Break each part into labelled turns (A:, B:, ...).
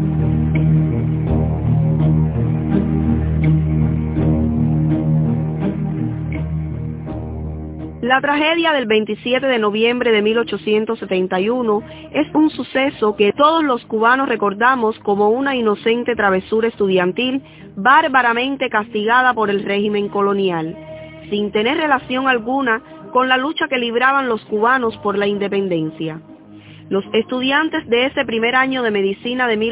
A: La tragedia del 27 de noviembre de 1871 es un suceso que todos los cubanos recordamos como una inocente travesura estudiantil bárbaramente castigada por el régimen colonial, sin tener relación alguna con la lucha que libraban los cubanos por la independencia. Los estudiantes de ese primer año de medicina de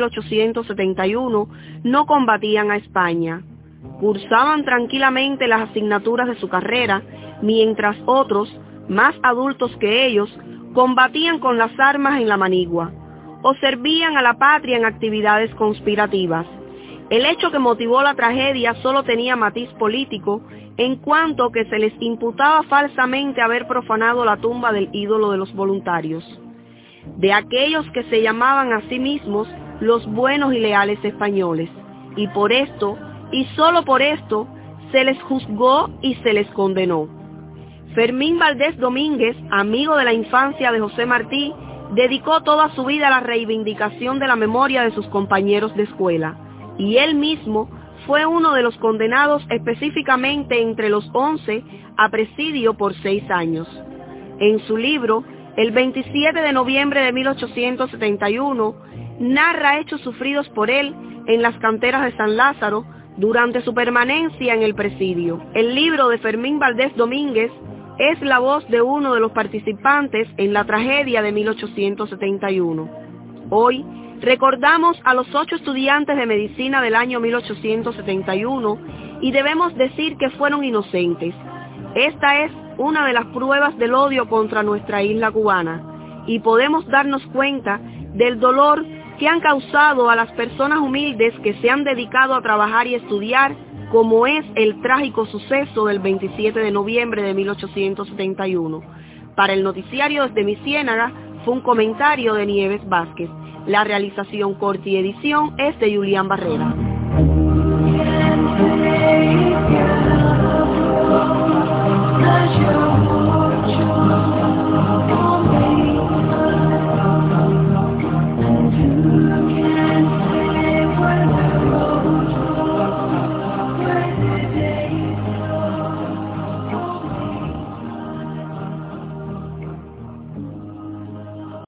A: 1871 no combatían a España. Cursaban tranquilamente las asignaturas de su carrera, mientras otros, más adultos que ellos, combatían con las armas en la manigua, o servían a la patria en actividades conspirativas. El hecho que motivó la tragedia solo tenía matiz político, en cuanto que se les imputaba falsamente haber profanado la tumba del ídolo de los voluntarios, de aquellos que se llamaban a sí mismos los buenos y leales españoles, y por esto, y solo por esto, se les juzgó y se les condenó. Fermín Valdés Domínguez, amigo de la infancia de José Martí, dedicó toda su vida a la reivindicación de la memoria de sus compañeros de escuela, y él mismo fue uno de los condenados específicamente entre los 11 a presidio por 6 años. En su libro, el 27 de noviembre de 1871, narra hechos sufridos por él en las canteras de San Lázaro durante su permanencia en el presidio. El libro de Fermín Valdés Domínguez es la voz de uno de los participantes en la tragedia de 1871. Hoy recordamos a los 8 estudiantes de medicina del año 1871 y debemos decir que fueron inocentes. Esta es una de las pruebas del odio contra nuestra isla cubana, y podemos darnos cuenta del dolor que han causado a las personas humildes que se han dedicado a trabajar y estudiar, como es el trágico suceso del 27 de noviembre de 1871. Para el noticiario desde mi ciénaga fue un comentario de Nieves Vázquez. La realización, corte y edición es de Julián Barrera.